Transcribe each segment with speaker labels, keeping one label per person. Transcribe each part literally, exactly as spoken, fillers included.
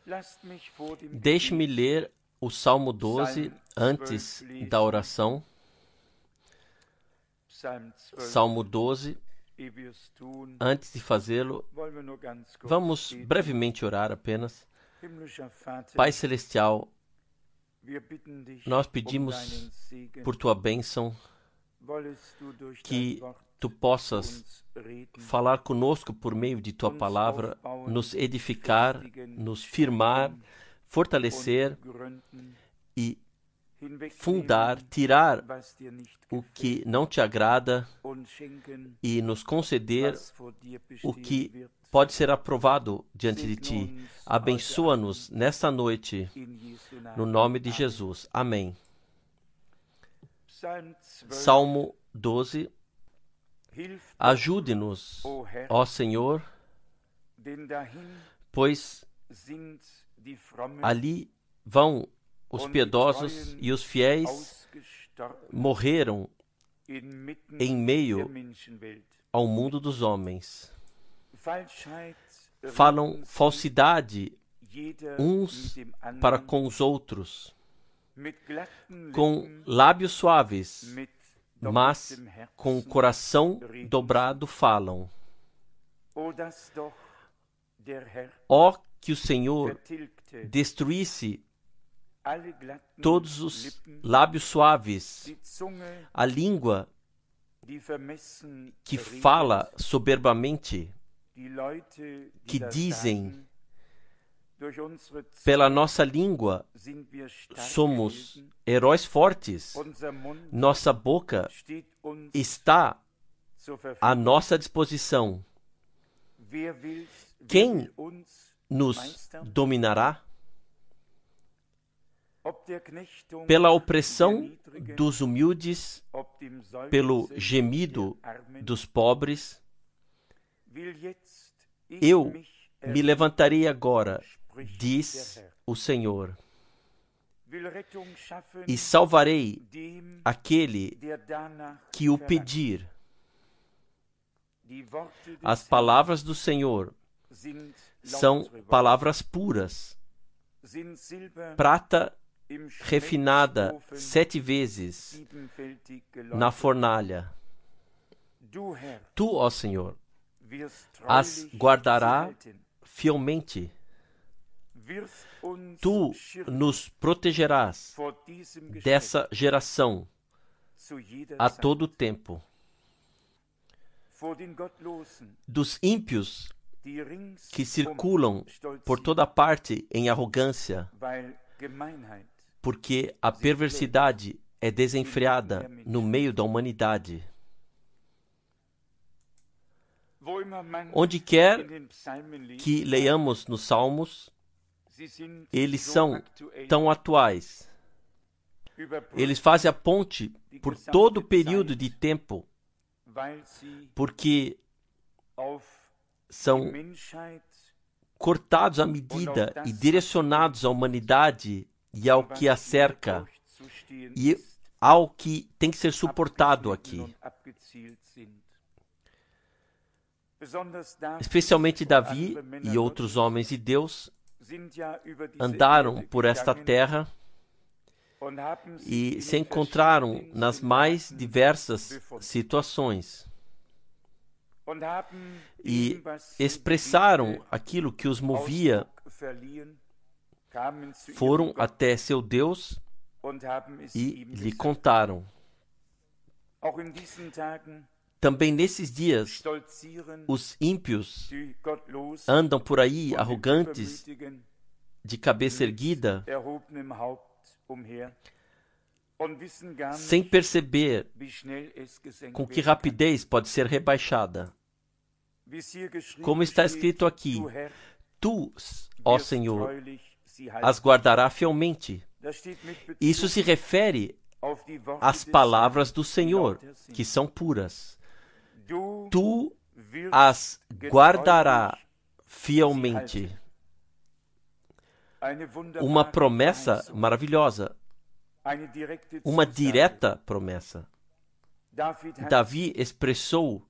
Speaker 1: Deixe-me ler o Salmo doze antes da oração. Salmo doze, antes de fazê-lo, vamos brevemente orar apenas. Pai Celestial, nós pedimos por Tua bênção que Tu possas falar conosco por meio de Tua palavra, nos edificar, nos firmar, fortalecer e fundar, tirar o que não Te agrada e nos conceder o que pode ser aprovado diante de Ti. Abençoa-nos nesta noite, no nome de Jesus. Amém. Salmo doze. Ajude-nos, ó Senhor, pois ali vão os piedosos e os fiéis morreram em meio ao mundo dos homens. Falam falsidade uns para com os outros, com lábios suaves, mas com o coração dobrado falam. Ó, que o Senhor destruísse todos os lábios suaves, a língua que fala soberbamente, que dizem, pela nossa língua somos heróis fortes, nossa boca está à nossa disposição. Quem nos dominará? Pela opressão dos humildes, pelo gemido dos pobres, eu me levantarei agora, diz o Senhor, e salvarei aquele que o pedir. As palavras do Senhor são palavras puras, prata refinada sete vezes na fornalha. Tu, ó Senhor, as guardará fielmente. Tu nos protegerás dessa geração a todo tempo. Dos ímpios que circulam por toda parte em arrogância, porque a perversidade é desenfreada no meio da humanidade. Onde quer que leiamos nos Salmos, eles são tão atuais. Eles fazem a ponte por todo o período de tempo, porque são cortados à medida e direcionados à humanidade e ao que a cerca e ao que tem que ser suportado aqui. Especialmente Davi e outros homens de Deus andaram por esta terra e se encontraram nas mais diversas situações e expressaram aquilo que os movia, foram até seu Deus e lhe contaram. Também nesses dias, os ímpios andam por aí arrogantes, de cabeça erguida, sem perceber com que rapidez pode ser rebaixada. Como está escrito aqui, Tu, ó Senhor, as guardará fielmente. Isso se refere às palavras do Senhor, que são puras. Tu as guardará fielmente. Uma promessa maravilhosa, uma direta promessa. Davi expressou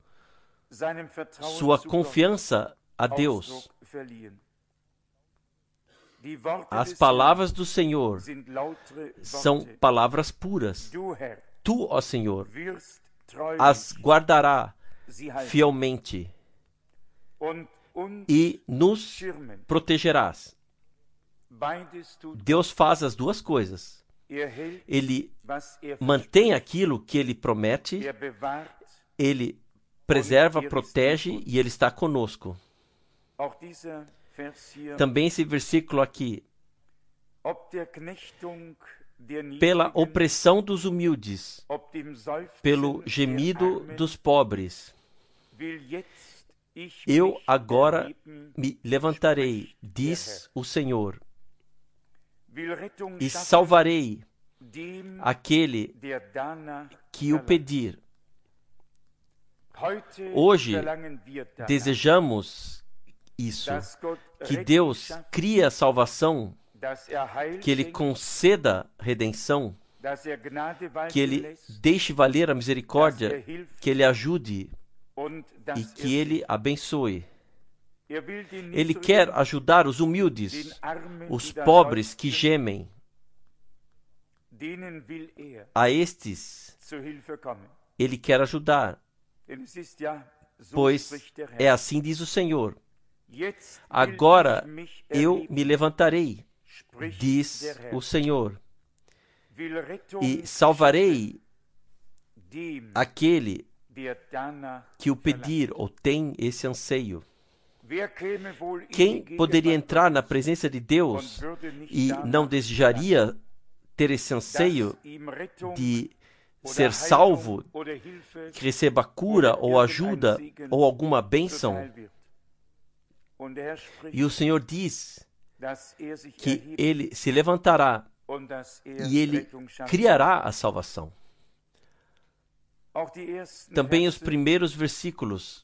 Speaker 1: sua confiança a Deus. As palavras do Senhor são palavras puras. Tu, ó Senhor, as guardará fielmente e nos protegerás. Deus faz as duas coisas. Ele mantém aquilo que Ele promete, Ele preserva, protege e Ele está conosco. Também esse versículo aqui, pela opressão dos humildes, pelo gemido dos pobres, eu agora me levantarei, diz o Senhor, e salvarei aquele que o pedir. Hoje desejamos isso, que Deus crie a salvação, que Ele conceda redenção, que Ele deixe valer a misericórdia, que Ele ajude e que Ele abençoe. Ele quer ajudar os humildes, os pobres que gemem. A estes Ele quer ajudar, pois é assim diz o Senhor. Agora eu me levantarei, diz o Senhor, e salvarei aquele que o pedir ou tem esse anseio. Quem poderia entrar na presença de Deus e não desejaria ter esse anseio de ser salvo, que receba cura ou ajuda ou alguma bênção? E o Senhor diz que Ele se levantará e Ele criará a salvação. Também os primeiros versículos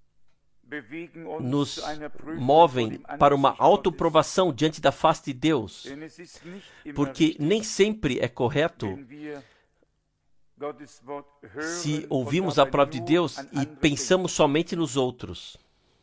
Speaker 1: nos movem para uma autoprovação diante da face de Deus, porque nem sempre é correto se ouvimos a palavra de Deus e pensamos somente nos outros.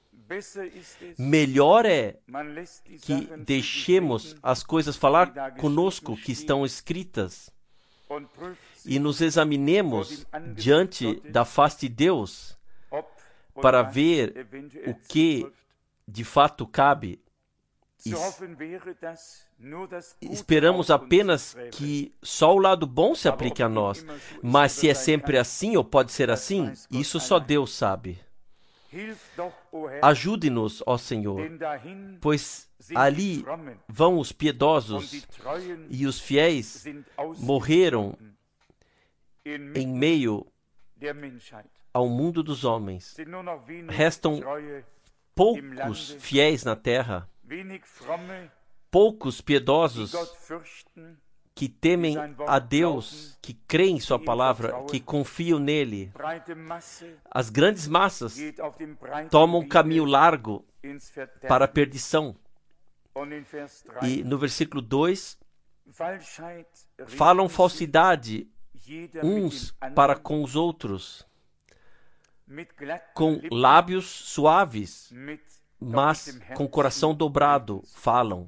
Speaker 1: Melhor é que deixemos as coisas falar conosco que estão escritas e nos examinemos diante da face de Deus para ver o que de fato cabe. Esperamos apenas que só o lado bom se aplique a nós, mas se é sempre assim ou pode ser assim, isso só Deus sabe. Ajude-nos, ó Senhor, pois ali vão os piedosos e os fiéis morreram em meio ao mundo dos homens. Restam poucos fiéis na terra, poucos piedosos que temem a Deus, que creem em sua palavra, que confiam nele. As grandes massas tomam um caminho largo para a perdição. E no versículo dois, falam falsidade uns para com os outros, com lábios suaves, mas com coração dobrado falam.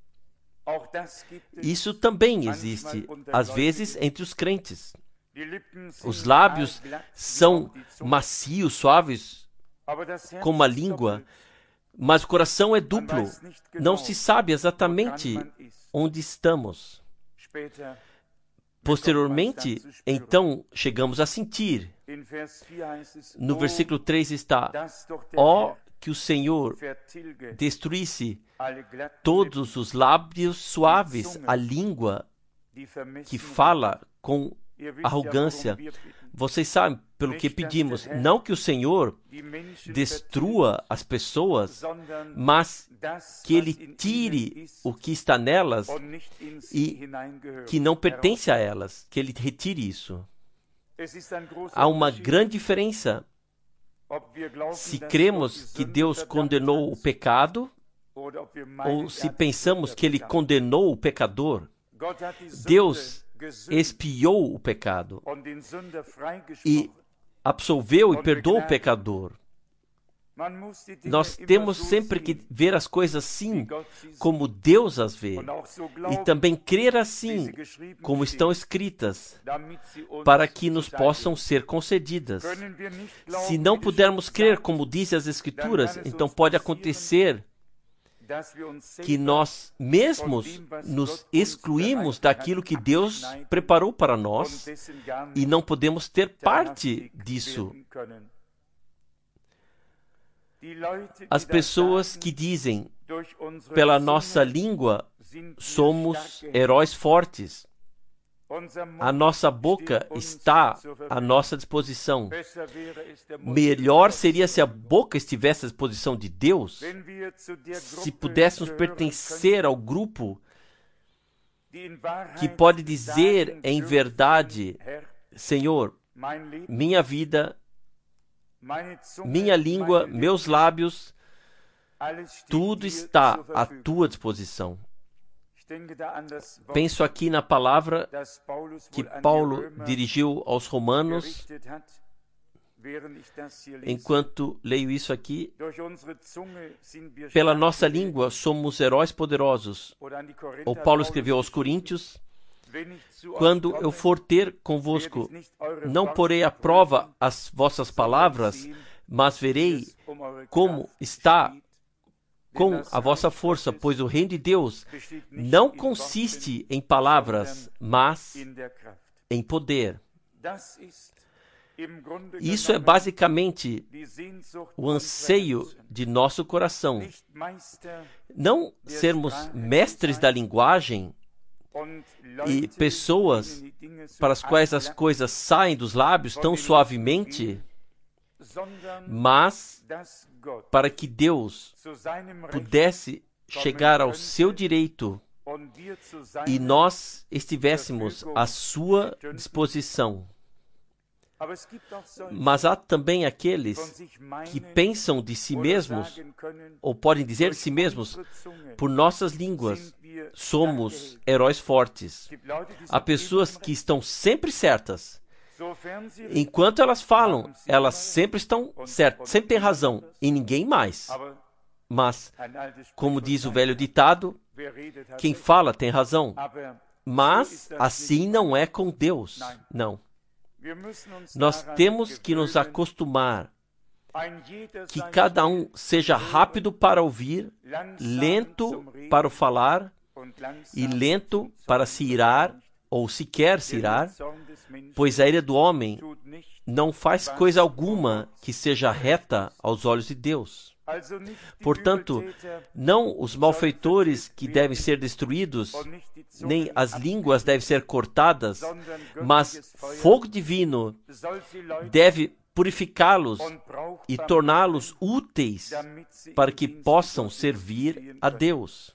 Speaker 1: Isso também existe, às vezes, entre os crentes. Os lábios são macios, suaves, como a língua, mas o coração é duplo. Não se sabe exatamente onde estamos. Posteriormente, então, chegamos a sentir. No versículo três está: ó, que o Senhor destruísse todos os lábios suaves, a língua que fala com arrogância. Vocês sabem pelo que pedimos, não que o Senhor destrua as pessoas, mas que Ele tire o que está nelas e que não pertence a elas, que Ele retire isso. Há uma grande diferença se cremos que Deus condenou o pecado ou se pensamos que Ele condenou o pecador. Deus expiou o pecado e absolveu e perdoou o pecador. Nós temos sempre que ver as coisas assim, como Deus as vê, e também crer assim, como estão escritas, para que nos possam ser concedidas. Se não pudermos crer como dizem as Escrituras, então pode acontecer que nós mesmos nos excluímos daquilo que Deus preparou para nós e não podemos ter parte disso. As pessoas que dizem, pela nossa língua, somos heróis fortes. A nossa boca está à nossa disposição. Melhor seria se a boca estivesse à disposição de Deus, se pudéssemos pertencer ao grupo que pode dizer em verdade, Senhor, minha vida, minha língua, meus lábios, tudo está à tua disposição. Penso aqui na palavra que Paulo dirigiu aos Romanos. Enquanto leio isso aqui, pela nossa língua somos heróis poderosos. Ou Paulo escreveu aos Coríntios, quando eu for ter convosco, não porei à prova as vossas palavras, mas verei como está com a vossa força, pois o reino de Deus não consiste em palavras, mas em poder. Isso é basicamente o anseio de nosso coração. Não sermos mestres da linguagem e pessoas para as quais as coisas saem dos lábios tão suavemente, mas para que Deus pudesse chegar ao seu direito e nós estivéssemos à sua disposição. Mas há também aqueles que pensam de si mesmos, ou podem dizer de si mesmos, por nossas línguas, somos heróis fortes. Há pessoas que estão sempre certas. Enquanto elas falam, elas sempre estão certas, sempre têm razão, e ninguém mais. Mas, como diz o velho ditado, quem fala tem razão. Mas assim não é com Deus. Não. Nós temos que nos acostumar que cada um seja rápido para ouvir, lento para o falar e lento para se irar ou sequer se irar, pois a ira do homem não faz coisa alguma que seja reta aos olhos de Deus. Portanto, não os malfeitores que devem ser destruídos, nem as línguas devem ser cortadas, mas fogo divino deve purificá-los e torná-los úteis para que possam servir a Deus.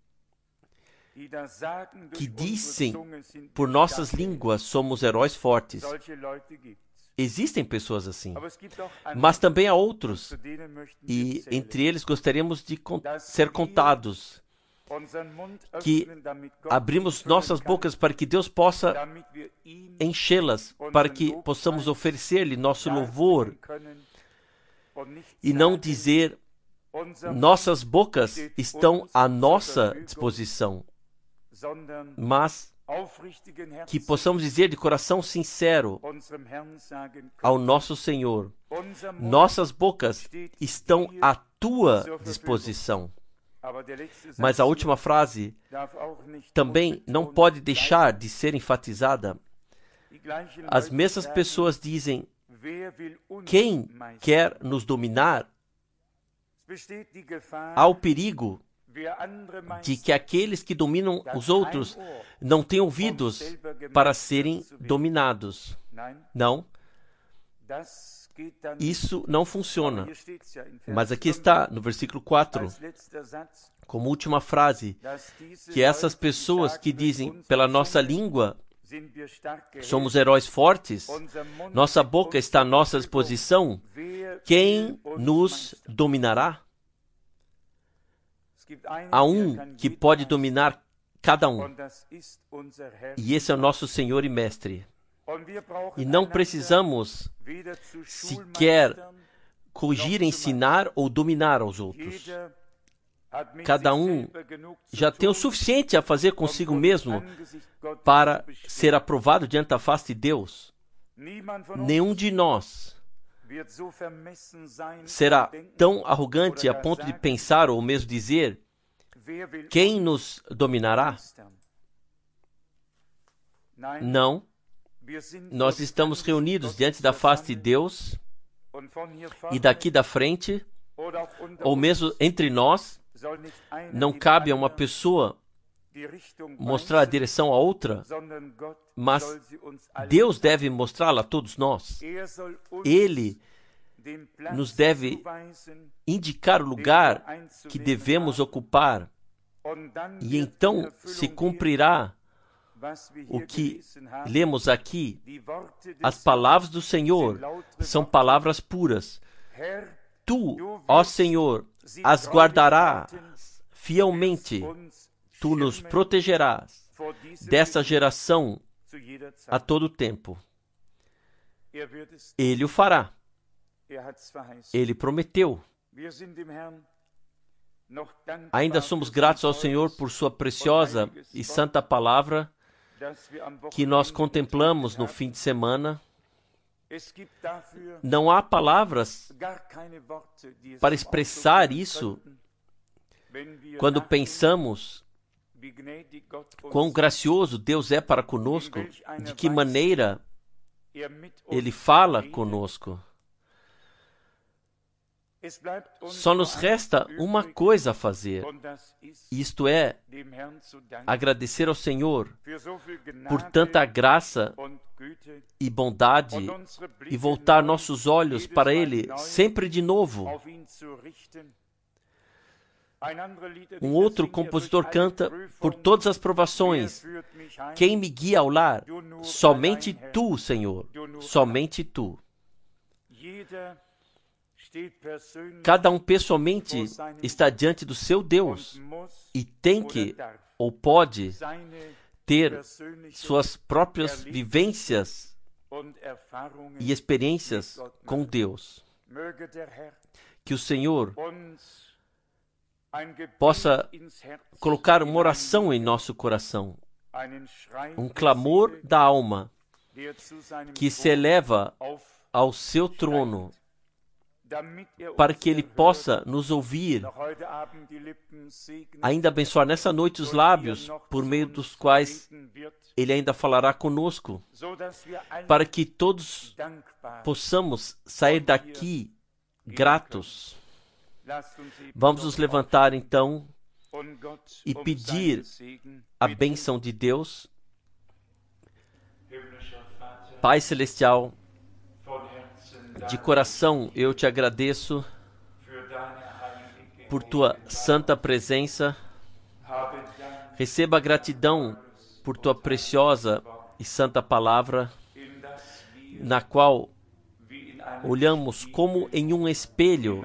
Speaker 1: Que dizem, por nossas línguas somos heróis fortes. Existem pessoas assim, mas também há outros, e entre eles gostaríamos de ser contados, que abrimos nossas bocas para que Deus possa enchê-las, para que possamos oferecer-lhe nosso louvor, e não dizer, nossas bocas estão à nossa disposição, mas que possamos dizer de coração sincero ao nosso Senhor, nossas bocas estão à tua disposição. Mas a última frase também não pode deixar de ser enfatizada. As mesmas pessoas dizem, quem quer nos dominar? Há o perigo de que aqueles que dominam os outros não têm ouvidos para serem dominados. Não. Isso não funciona. Mas aqui está, no versículo quatro, como última frase, que essas pessoas que dizem, pela nossa língua, somos heróis fortes, nossa boca está à nossa disposição, quem nos dominará? Há um que pode dominar cada um, e esse é o nosso Senhor e Mestre. E não precisamos sequer corrigir, ensinar ou dominar aos outros. Cada um já tem o suficiente a fazer consigo mesmo para ser aprovado diante da face de Deus. Nenhum de nós será tão arrogante a ponto de pensar ou mesmo dizer: quem nos dominará? Não. Nós estamos reunidos diante da face de Deus e daqui da frente, ou mesmo entre nós, não cabe a uma pessoa mostrar a direção a outra, mas Deus deve mostrá-la a todos nós. Ele nos deve indicar o lugar que devemos ocupar, e então se cumprirá o que lemos aqui. As palavras do Senhor são palavras puras. Tu, ó Senhor, as guardarás fielmente. Tu nos protegerás dessa geração a todo tempo. Ele o fará. Ele prometeu. Ainda somos gratos ao Senhor por sua preciosa e santa palavra que nós contemplamos no fim de semana. Não há palavras para expressar isso quando pensamos quão gracioso Deus é para conosco, de que maneira Ele fala conosco. Só nos resta uma coisa a fazer, isto é, agradecer ao Senhor por tanta graça e bondade e voltar nossos olhos para Ele sempre de novo. Um outro compositor canta: por todas as provações, quem me guia ao lar? Somente Tu, Senhor, somente Tu. Cada um pessoalmente está diante do seu Deus e tem que, ou pode, ter suas próprias vivências e experiências com Deus. Que o Senhor possa colocar uma oração em nosso coração, um clamor da alma que se eleva ao seu trono, para que Ele possa nos ouvir, ainda abençoar nessa noite os lábios por meio dos quais Ele ainda falará conosco, para que todos possamos sair daqui gratos. Vamos nos levantar então e pedir a bênção de Deus. Pai Celestial, de coração eu te agradeço por tua santa presença. Receba a gratidão por tua preciosa e santa palavra, na qual olhamos como em um espelho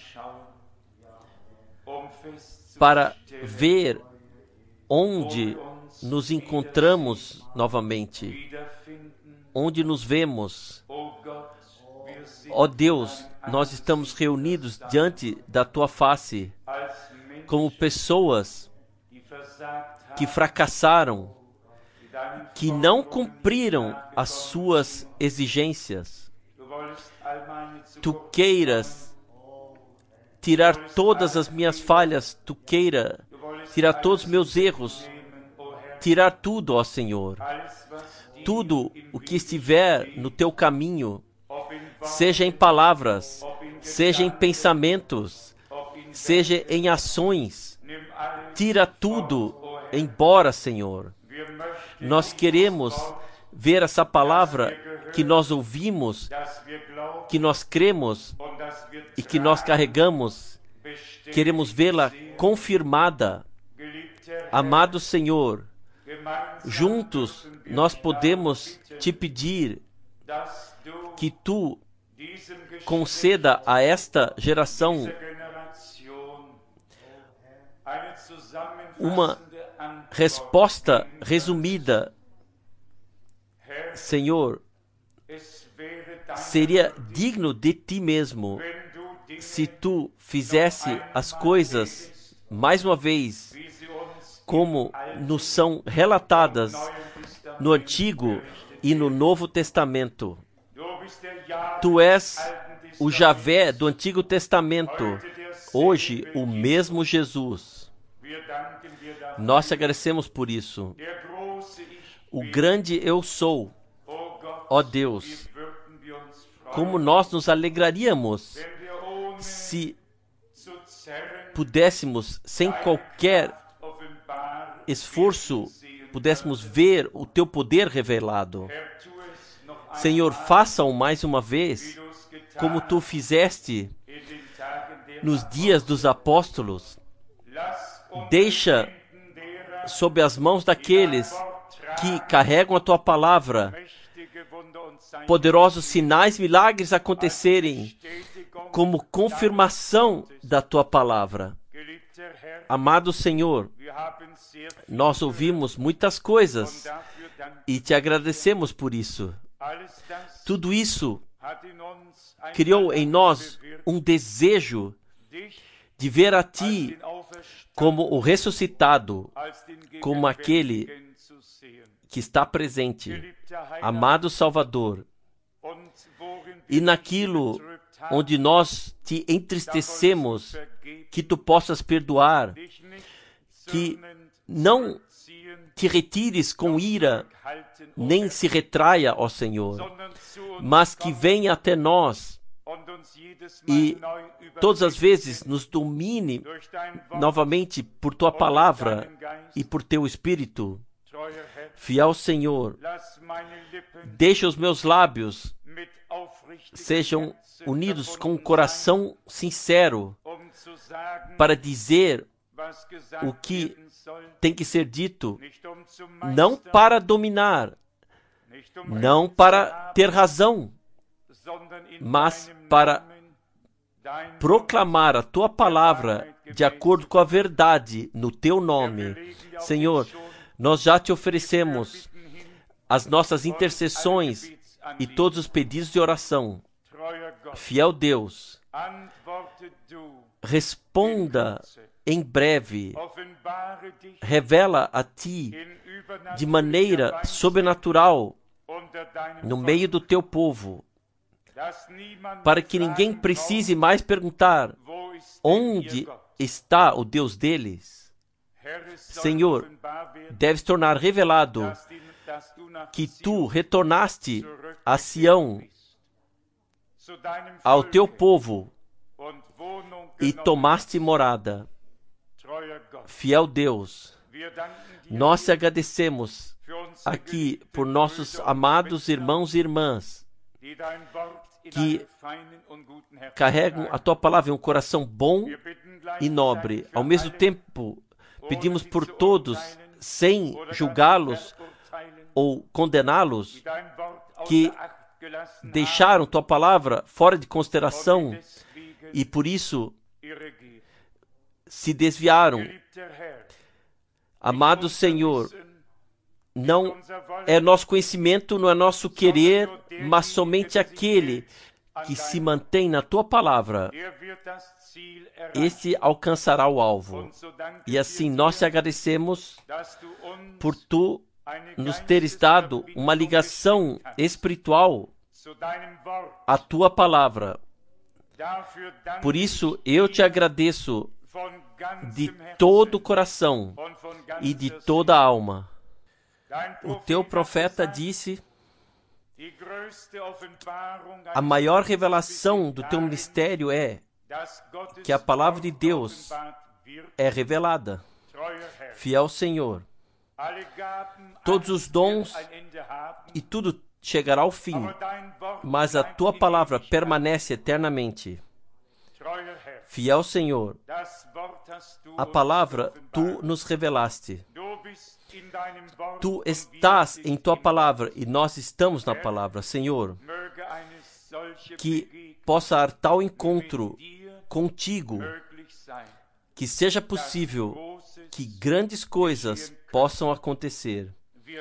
Speaker 1: para ver onde nos encontramos novamente, onde nos vemos. Ó Deus, nós estamos reunidos diante da Tua face como pessoas que fracassaram, que não cumpriram as Suas exigências. Tu queiras tirar todas as minhas falhas, Tu queira tirar todos os meus erros, tirar tudo, ó Senhor. Tudo o que estiver no Teu caminho, seja em palavras, seja em pensamentos, seja em ações, tira tudo embora, Senhor. Nós queremos ver essa palavra que nós ouvimos, que nós cremos e que nós carregamos, queremos vê-la confirmada. Amado Senhor, juntos nós podemos te pedir que Tu conceda a esta geração uma resposta resumida. Senhor, seria digno de Ti mesmo se tu fizesse as coisas mais uma vez como nos são relatadas no Antigo e no Novo Testamento. Tu és o Javé do Antigo Testamento, hoje o mesmo Jesus. Nós te agradecemos por isso. O grande eu sou, ó Deus, como nós nos alegraríamos se pudéssemos, sem qualquer esforço, pudéssemos ver o teu poder revelado. Senhor, faça-o mais uma vez, como tu fizeste nos dias dos apóstolos. Deixa sob as mãos daqueles que carregam a tua palavra poderosos sinais, milagres acontecerem como confirmação da tua palavra. Amado Senhor, nós ouvimos muitas coisas e te agradecemos por isso. Tudo isso criou em nós um desejo de ver a ti como o ressuscitado, como aquele que está presente, amado Salvador. E naquilo onde nós te entristecemos, que tu possas perdoar, que não te retires com ira, nem se retraia, ó Senhor, mas que venha até nós e todas as vezes nos domine novamente por tua palavra e por teu Espírito. Fiel Senhor, deixa os meus lábios sejam unidos com um coração sincero para dizer o que tem que ser dito, não para dominar, não para ter razão, mas para proclamar a tua palavra de acordo com a verdade no teu nome. Senhor, nós já te oferecemos as nossas intercessões e todos os pedidos de oração. Fiel Deus, responda em breve, revela a ti de maneira sobrenatural no meio do teu povo, para que ninguém precise mais perguntar onde está o Deus deles. Senhor, deve se tornar revelado que tu retornaste a Sião, ao teu povo, e tomaste morada. Fiel Deus, nós te agradecemos aqui por nossos amados irmãos e irmãs que carregam a tua palavra em um coração bom e nobre. Ao mesmo tempo, pedimos por todos, sem julgá-los ou condená-los, que deixaram tua palavra fora de consideração e por isso se desviaram. Amado Senhor, não é nosso conhecimento, não é nosso querer, mas somente aquele que se mantém na tua palavra, esse alcançará o alvo. E assim nós te agradecemos por tu nos teres dado uma ligação espiritual à tua palavra. Por isso eu te agradeço de todo o coração e de toda a alma. O teu profeta disse: a maior revelação do teu ministério é que a palavra de Deus é revelada. Fiel Senhor, todos os dons e tudo chegará ao fim, mas a tua palavra permanece eternamente. Fiel Senhor, a palavra tu nos revelaste. Tu estás em tua palavra e nós estamos na palavra. Senhor, que possa haver tal encontro contigo, que seja possível que grandes coisas possam acontecer.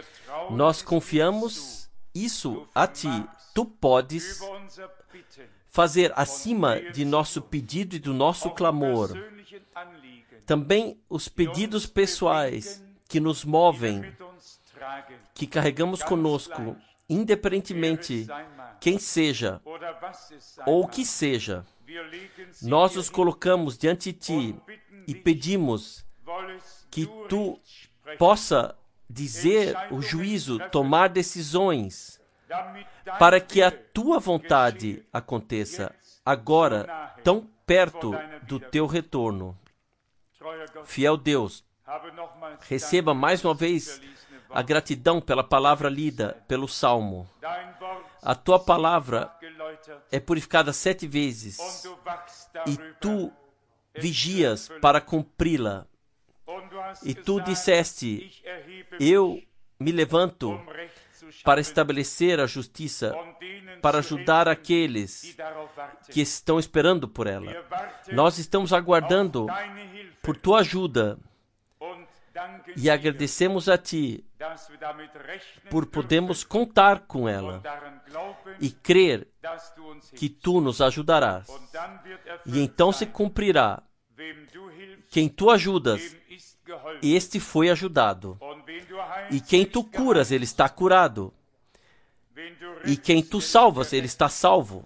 Speaker 1: Nós confiamos isso a ti. Tu podes fazer acima de nosso pedido e do nosso clamor. Também os pedidos pessoais que nos movem, que carregamos conosco, independentemente quem seja ou o que seja, nós os colocamos diante de Ti e pedimos que Tu possa dizer o juízo, tomar decisões, para que a Tua vontade aconteça agora, tão perto do Teu retorno. Fiel Deus, receba mais uma vez a gratidão pela palavra lida, pelo Salmo. A Tua palavra é purificada sete vezes e Tu vigias para cumpri-la. E Tu disseste, eu me levanto para estabelecer a justiça, para ajudar aqueles que estão esperando por ela. Nós estamos aguardando por Tua ajuda e agradecemos a Ti por podermos contar com ela e crer que Tu nos ajudarás. E então se cumprirá. Quem Tu ajudas, este foi ajudado. E quem Tu curas, ele está curado. E quem Tu salvas, ele está salvo.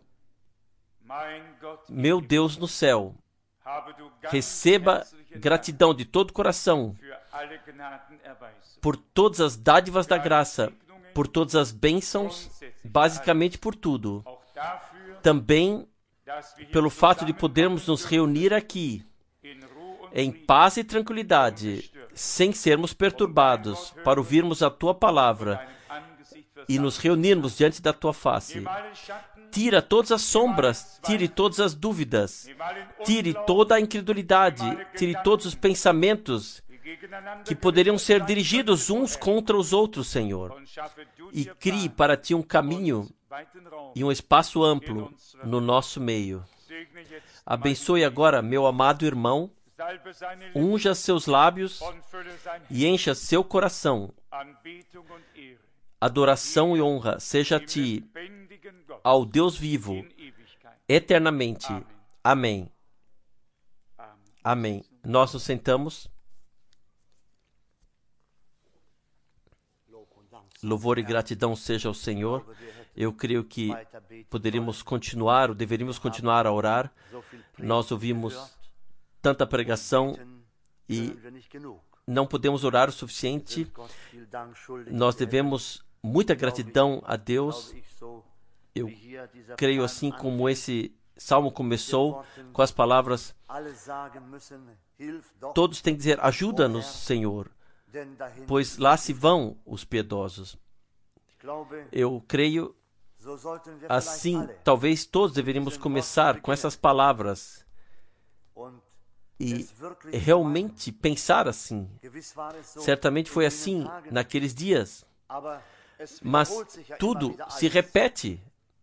Speaker 1: Meu Deus no céu, receba gratidão de todo o coração por todas as dádivas da graça, por todas as bênçãos, basicamente por tudo. Também pelo fato de podermos nos reunir aqui em paz e tranquilidade, sem sermos perturbados, para ouvirmos a Tua palavra e nos reunirmos diante da Tua face. Tira todas as sombras, tire todas as dúvidas, tire toda a incredulidade, tire todos os pensamentos que poderiam ser dirigidos uns contra os outros, Senhor, e crie para Ti um caminho e um espaço amplo no nosso meio. Abençoe agora meu amado irmão, unja seus lábios e encha seu coração. Adoração e honra seja a Ti, ao Deus vivo, eternamente. Amém. Amém. Nós nos sentamos. Louvor e gratidão seja ao Senhor. Eu creio que poderíamos continuar, ou deveríamos continuar a orar. Nós ouvimos tanta pregação e não podemos orar o suficiente. Nós devemos muita gratidão a Deus. Eu creio assim como esse salmo começou, com as palavras: todos têm que dizer, ajuda-nos, Senhor, pois lá se vão os piedosos. Eu creio assim, talvez todos deveríamos começar com essas palavras e realmente pensar assim. Certamente foi assim naqueles dias, mas tudo se repete,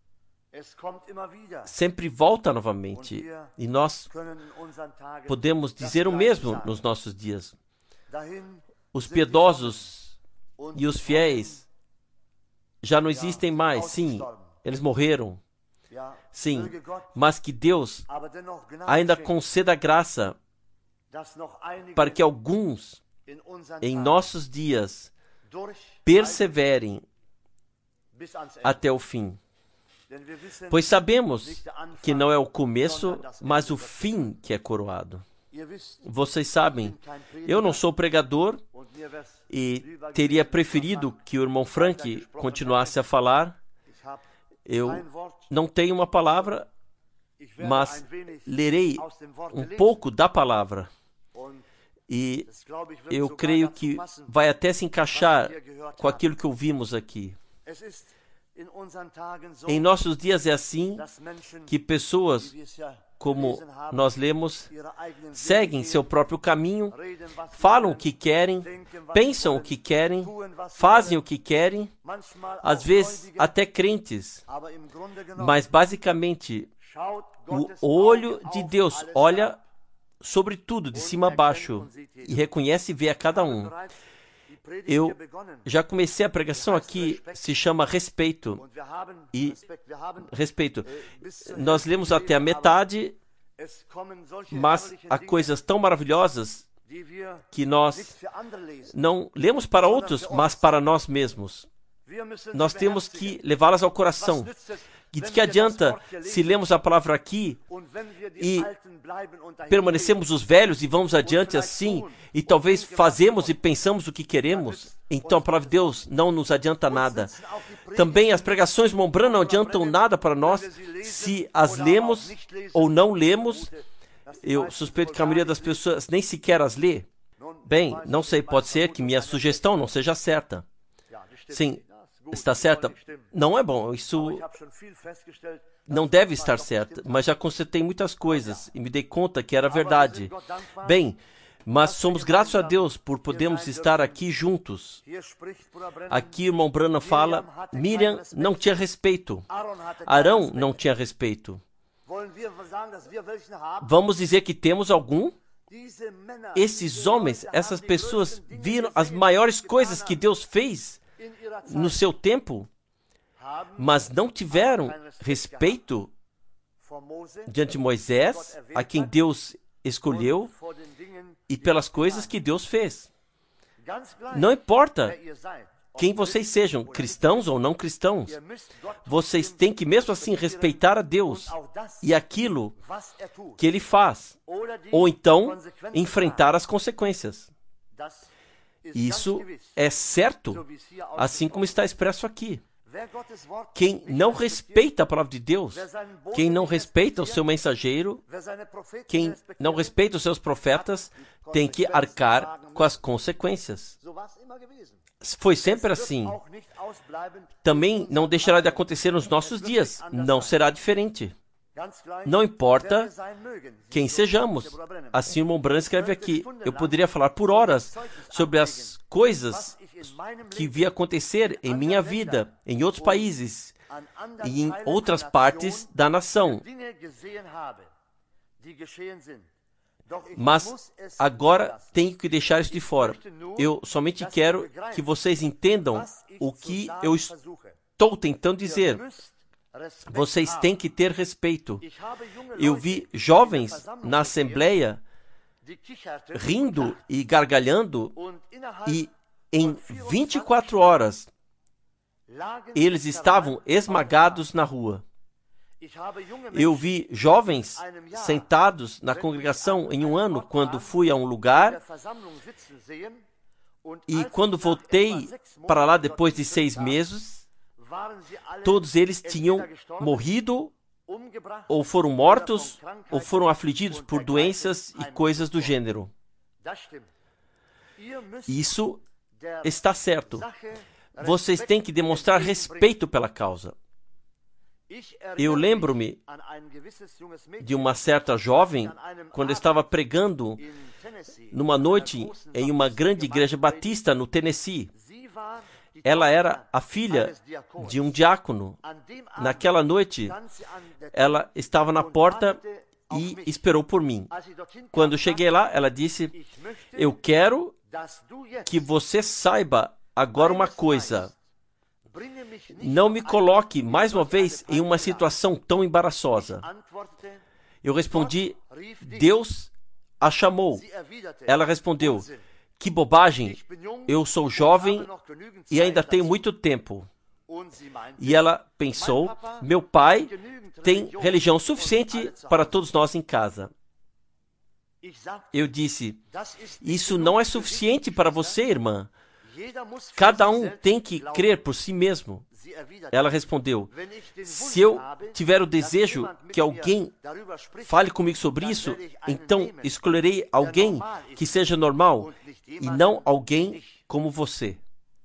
Speaker 1: sempre volta novamente, e nós podemos dizer o mesmo nos nossos dias. Os piedosos e os fiéis já não existem mais. Sim, eles morreram. Sim, mas que Deus ainda conceda graça para que alguns em nossos dias perseverem até o fim. Pois sabemos que não é o começo, mas o fim que é coroado. Vocês sabem, eu não sou pregador e teria preferido que o irmão Frank continuasse a falar. Eu não tenho uma palavra, mas lerei um pouco da palavra. E eu creio que vai até se encaixar com aquilo que ouvimos aqui. Em nossos dias é assim que pessoas, como nós lemos, seguem seu próprio caminho, falam o que querem, pensam o que querem, fazem o que querem, às vezes até crentes, mas basicamente o olho de Deus olha sobre tudo, de cima a baixo, e reconhece e vê a cada um. Eu já comecei a pregação aqui, se chama respeito. E respeito. Nós lemos até a metade, mas há coisas tão maravilhosas que nós não lemos para outros, mas para nós mesmos. Nós temos que levá-las ao coração. E de que adianta se lemos a palavra aqui e permanecemos os velhos e vamos adiante assim, e talvez fazemos e pensamos o que queremos, então a palavra de Deus não nos adianta nada. Também as pregações Montbran não adiantam nada para nós se as lemos ou não lemos. Eu suspeito que a maioria das pessoas nem sequer as lê. Bem, não sei, pode ser que minha sugestão não seja certa. Sim, está certa? Não é bom, isso não deve estar certo, mas já constatei muitas coisas e me dei conta que era verdade. Bem, mas somos gratos a Deus por podermos estar aqui juntos. Aqui o irmão Branham fala, Miriam não tinha respeito, Arão não tinha respeito. Vamos dizer que temos algum? Esses homens, essas pessoas viram as maiores coisas que Deus fez no seu tempo, mas não tiveram respeito diante de Moisés, a quem Deus escolheu, e pelas coisas que Deus fez. Não importa quem vocês sejam, cristãos ou não cristãos, vocês têm que mesmo assim respeitar a Deus e aquilo que Ele faz, ou então enfrentar as consequências. Isso é certo, assim como está expresso aqui. Quem não respeita a palavra de Deus, quem não respeita o seu mensageiro, quem não respeita os seus profetas, tem que arcar com as consequências. Foi sempre assim. Também não deixará de acontecer nos nossos dias. Não será diferente. Não importa quem sejamos. Assim o irmão Branham escreve aqui. Eu poderia falar por horas sobre as coisas que vi acontecer em minha vida, em outros países e em outras partes da nação. Mas agora tenho que deixar isso de fora. Eu somente quero que vocês entendam o que eu estou tentando dizer. Vocês têm que ter respeito. Eu vi jovens na assembleia rindo e gargalhando, e em vinte e quatro horas eles estavam esmagados na rua. Eu vi jovens sentados na congregação em um ano, quando fui a um lugar, e quando voltei para lá depois de seis meses, todos eles tinham morrido, ou foram mortos, ou foram afligidos por doenças e coisas do gênero. Isso está certo. Vocês têm que demonstrar respeito pela causa. Eu lembro-me de uma certa jovem, quando estava pregando numa noite em uma grande igreja batista no Tennessee. Ela era a filha de um diácono. Naquela noite, ela estava na porta e esperou por mim. Quando cheguei lá, ela disse, eu quero que você saiba agora uma coisa. Não me coloque mais uma vez em uma situação tão embaraçosa. Eu respondi, Deus a chamou. Ela respondeu, que bobagem, eu sou jovem e ainda tenho muito tempo. E ela pensou, meu pai tem religião suficiente para todos nós em casa. Eu disse, isso não é suficiente para você, irmã. Cada um tem que crer por si mesmo. Ela respondeu, se eu tiver o desejo que alguém fale comigo sobre isso, então escolherei alguém que seja normal e não alguém como você.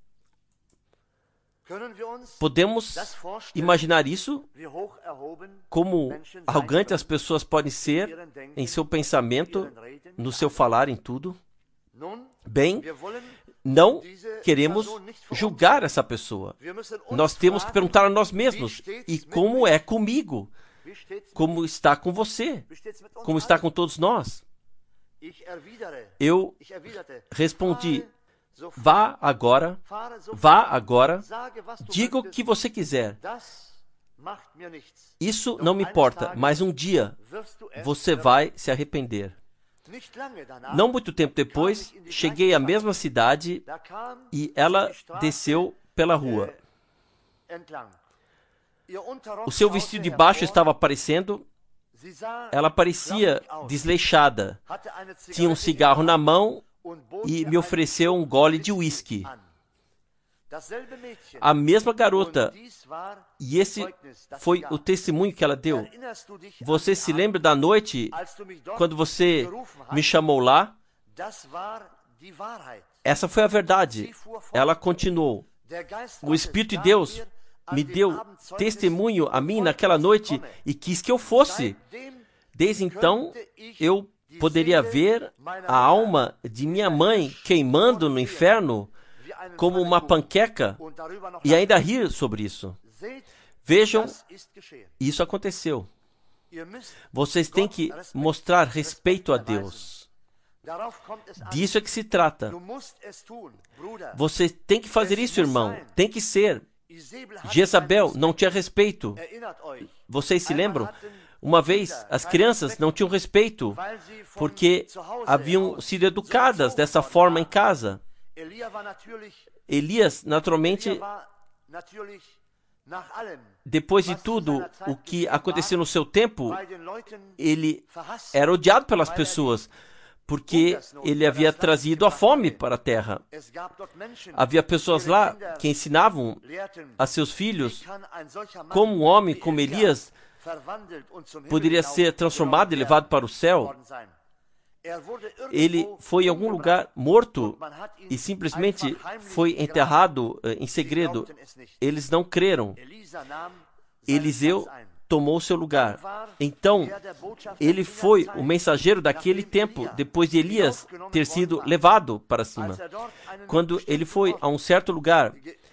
Speaker 1: Podemos imaginar isso? Como arrogante as pessoas podem ser em seu pensamento, no seu falar, em tudo? Bem, não queremos julgar essa pessoa. Nós temos que perguntar a nós mesmos, e como é comigo? Como está com você? Como está com todos nós? Eu respondi, vá agora, vá agora, diga o que você quiser. Isso não me importa, mas um dia você vai se arrepender. Não muito tempo depois, cheguei à mesma cidade e ela desceu pela rua. O seu vestido de baixo estava aparecendo. Ela parecia desleixada. Tinha um cigarro na mão e me ofereceu um gole de uísque. A mesma garota. E esse foi o testemunho que ela deu. Você se lembra da noite quando você me chamou lá? Essa foi a verdade. Ela continuou. O Espírito de Deus me deu testemunho a mim naquela noite e quis que eu fosse. Desde então, eu poderia ver a alma de minha mãe queimando no inferno como uma panqueca e ainda rir sobre isso. Vejam, isso aconteceu. Vocês têm que mostrar respeito a Deus. Disso é que se trata. Você tem que fazer isso, irmão. Tem que ser. Jezabel não tinha respeito. Vocês se lembram? Uma vez, as crianças não tinham respeito, porque haviam sido educadas dessa forma em casa. Elias, naturalmente, depois de tudo o que aconteceu no seu tempo, ele era odiado pelas pessoas, porque ele havia trazido a fome para a terra. Havia pessoas lá que ensinavam a seus filhos como um homem como Elias poderia ser transformado e levado para o céu. Ele foi em algum lugar morto e simplesmente foi enterrado em segredo. Eles não creram. Eliseu tomou seu lugar. Então, ele foi o mensageiro daquele tempo, depois de Elias ter sido levado para cima. Quando ele foi a um certo lugar,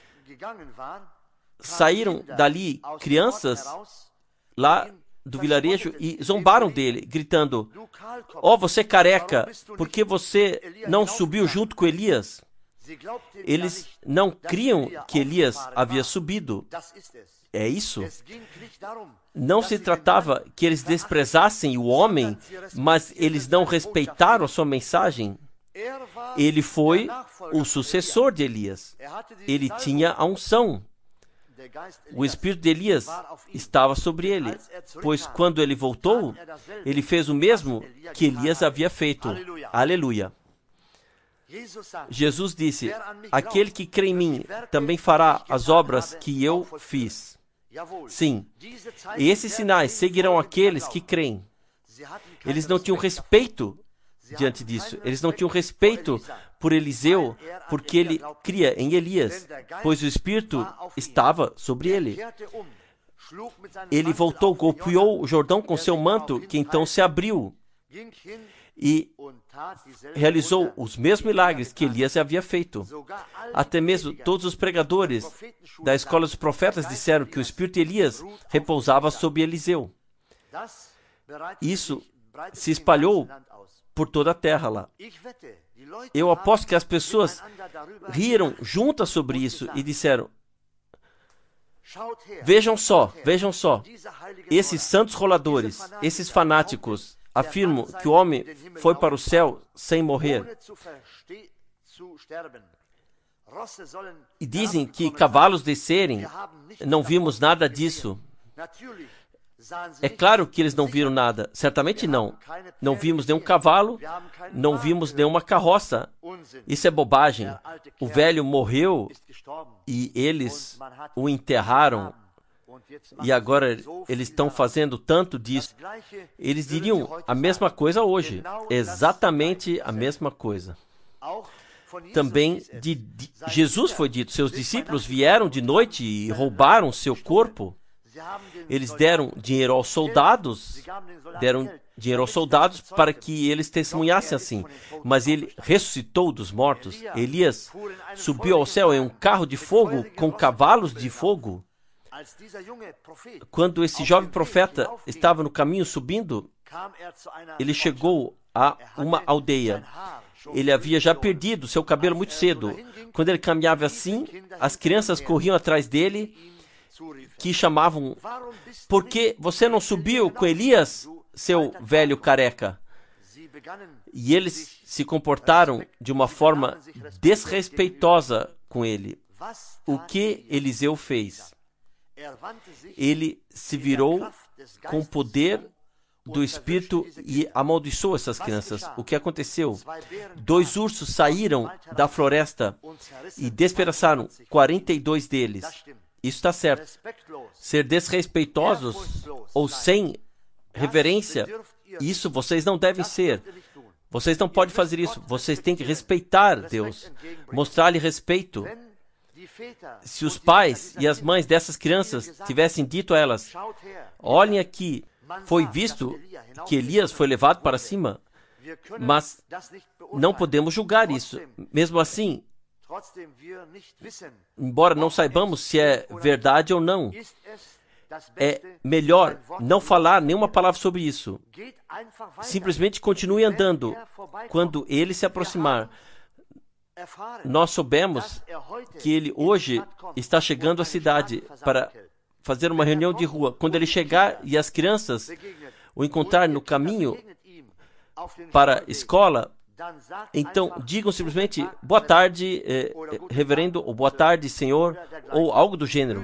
Speaker 1: saíram dali crianças lá do vilarejo e zombaram dele, gritando: ó, você careca, por que você não subiu junto com Elias? Eles não criam que Elias havia subido. É isso. Não se tratava que eles desprezassem o homem, mas eles não respeitaram a sua mensagem. Ele foi o sucessor de Elias. Ele tinha a unção. O espírito de Elias estava sobre ele, pois quando ele voltou, ele fez o mesmo que Elias havia feito. Aleluia. Jesus disse: aquele que crê em mim também fará as obras que eu fiz. Sim, e esses sinais seguirão aqueles que creem. Eles não tinham respeito diante disso. Eles não tinham respeito por Eliseu, porque ele cria em Elias, pois o Espírito estava sobre ele. Ele voltou, golpeou o Jordão com seu manto, que então se abriu, e realizou os mesmos milagres que Elias havia feito. Até mesmo todos os pregadores da escola dos profetas disseram que o Espírito de Elias repousava sobre Eliseu. Isso se espalhou por toda a terra lá. Eu aposto que as pessoas riram juntas sobre isso e disseram: vejam só, vejam só, esses santos roladores, esses fanáticos, afirmam que o homem foi para o céu sem morrer. E dizem que cavalos descerem. Não vimos nada disso. É claro que eles não viram nada. Certamente não. Não vimos nenhum cavalo, não vimos nenhuma carroça. Isso é bobagem. O velho morreu e eles o enterraram. E agora eles estão fazendo tanto disso. Eles diriam a mesma coisa hoje. Exatamente a mesma coisa. Também de, de Jesus foi dito: seus discípulos vieram de noite e roubaram seu corpo. Eles deram dinheiro aos soldados, deram dinheiro aos soldados para que eles testemunhassem assim. Mas ele ressuscitou dos mortos. Elias subiu ao céu em um carro de fogo com cavalos de fogo. Quando esse jovem profeta estava no caminho subindo, ele chegou a uma aldeia. Ele havia já perdido seu cabelo muito cedo. Quando ele caminhava assim, as crianças corriam atrás dele, que chamavam: por que você não subiu com Elias, seu velho careca? E eles se comportaram de uma forma desrespeitosa com ele. O que Eliseu fez? Ele se virou com o poder do Espírito e amaldiçoou essas crianças. O que aconteceu? Dois ursos saíram da floresta e despedaçaram quarenta e dois deles. Isso está certo. Ser desrespeitosos ou sem reverência, isso vocês não devem ser. Vocês não podem fazer isso. Vocês têm que respeitar Deus, mostrar-lhe respeito. Se os pais e as mães dessas crianças tivessem dito a elas: olhem aqui, foi visto que Elias foi levado para cima, mas não podemos julgar isso. Mesmo assim, embora não saibamos se é verdade ou não, é melhor não falar nenhuma palavra sobre isso. Simplesmente continue andando. Quando ele se aproximar, nós soubemos que ele hoje está chegando à cidade para fazer uma reunião de rua. Quando ele chegar e as crianças o encontrarem no caminho para a escola, então digam simplesmente: boa tarde, eh, reverendo, ou boa tarde, senhor, ou algo do gênero.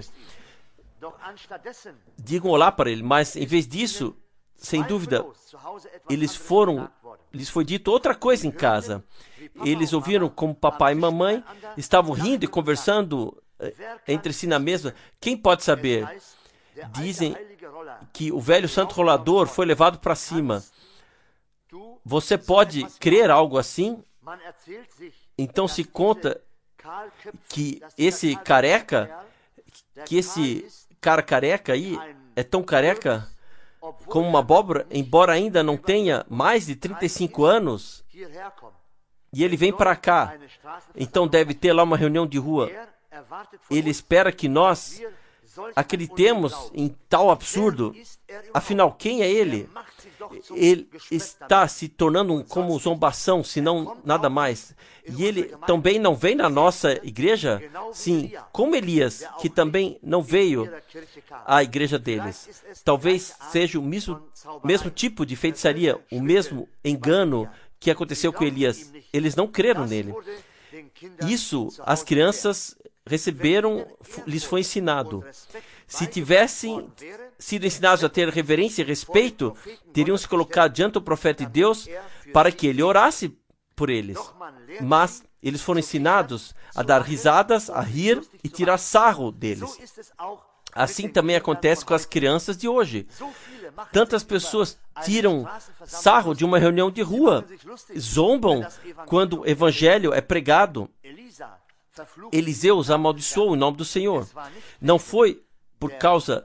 Speaker 1: Digam olá para ele, mas em vez disso, sem dúvida, eles foram, lhes foi dito outra coisa em casa. Eles ouviram como papai e mamãe estavam rindo e conversando entre si na mesa. Quem pode saber? Dizem que o velho santo rolador foi levado para cima. Você pode crer algo assim? Então se conta que esse careca, que esse cara careca aí é tão careca como uma abóbora, embora ainda não tenha mais de trinta e cinco anos, e ele vem para cá. Então deve ter lá uma reunião de rua. Ele espera que nós acreditemos em tal absurdo. Afinal, quem é ele? Ele está se tornando um, como zombação, se não nada mais. E ele também não vem na nossa igreja? Sim, como Elias, que também não veio à igreja deles. Talvez seja o mesmo, mesmo tipo de feitiçaria, o mesmo engano que aconteceu com Elias. Eles não creram nele. Isso as crianças receberam, lhes foi ensinado. Se tivessem sido ensinados a ter reverência e respeito, teriam se colocado diante do profeta de Deus para que ele orasse por eles. Mas eles foram ensinados a dar risadas, a rir e tirar sarro deles. Assim também acontece com as crianças de hoje. Tantas pessoas tiram sarro de uma reunião de rua, zombam quando o evangelho é pregado. Eliseu os amaldiçoou em nome do Senhor. Não foi por causa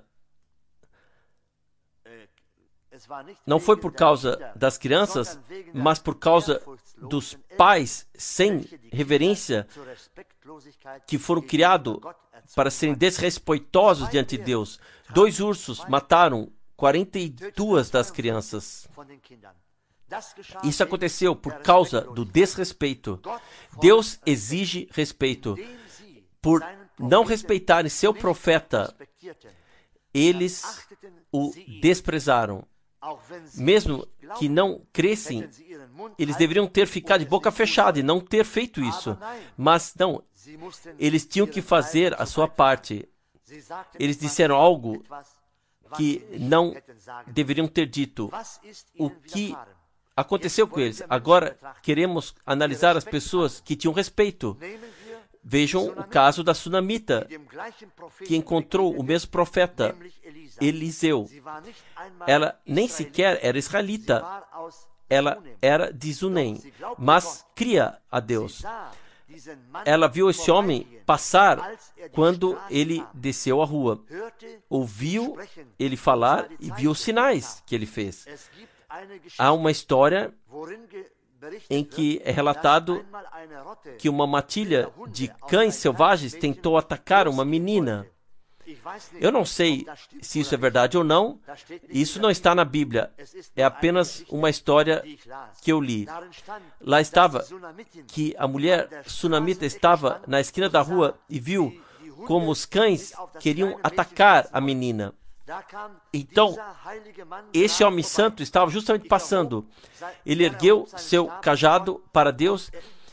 Speaker 1: não foi por causa das crianças, mas por causa dos pais sem reverência que foram criados para serem desrespeitosos diante de Deus. Dois ursos mataram quarenta e duas das crianças. Isso aconteceu por causa do desrespeito. Deus exige respeito. Por não respeitarem seu profeta, eles o desprezaram. Mesmo que não crescem, eles deveriam ter ficado de boca fechada e não ter feito isso. Mas não, eles tinham que fazer a sua parte. Eles disseram algo que não deveriam ter dito. O que aconteceu com eles? Agora queremos analisar as pessoas que tinham respeito. Vejam o caso da sunamita, que encontrou o mesmo profeta, Eliseu. Ela nem sequer era israelita. Ela era de Sunem, mas cria a Deus. Ela viu esse homem passar quando ele desceu a rua. Ouviu ele falar e viu os sinais que ele fez. Há uma história em que é relatado que uma matilha de cães selvagens tentou atacar uma menina. Eu não sei se isso é verdade ou não. Isso não está na Bíblia. É apenas uma história que eu li. Lá estava que a mulher sunamita estava na esquina da rua e viu como os cães queriam atacar a menina. Então, esse homem santo estava justamente passando. Ele ergueu seu cajado para Deus